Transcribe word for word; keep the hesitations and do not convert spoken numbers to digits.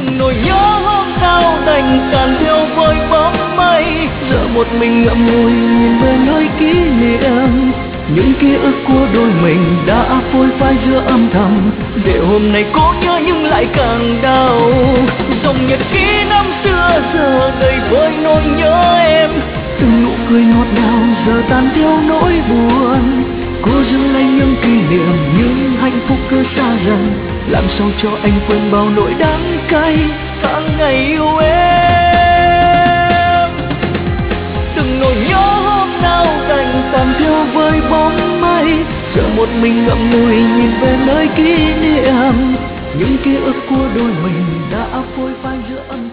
từng nỗi nhớ hôm nào đành tàn theo với bóng mây, giờ một mình ngậm ngùi nhìn về nơi kỷ niệm. Những ký ức của đôi mình đã phôi phai giữa âm thầm, để hôm nay cố nhớ nhưng lại càng đau. Dòng nhật ký năm xưa giờ đầy vơi nỗi nhớ em, từng nụ cười ngọt ngào giờ tan theo nỗi buồn. Cố giữ lấy những kỷ niệm những hạnh phúc cứ xa dần, làm sao cho anh quên bao nỗi đắng cay tháng ngày yêu em. Từng nỗi nhớ hôm nào đành tàn theo với bóng mây, giờ một mình ngậm ngùi nhìn về nơi kỷ niệm. Những ký ức của đôi mình đã phôi phai giữa âm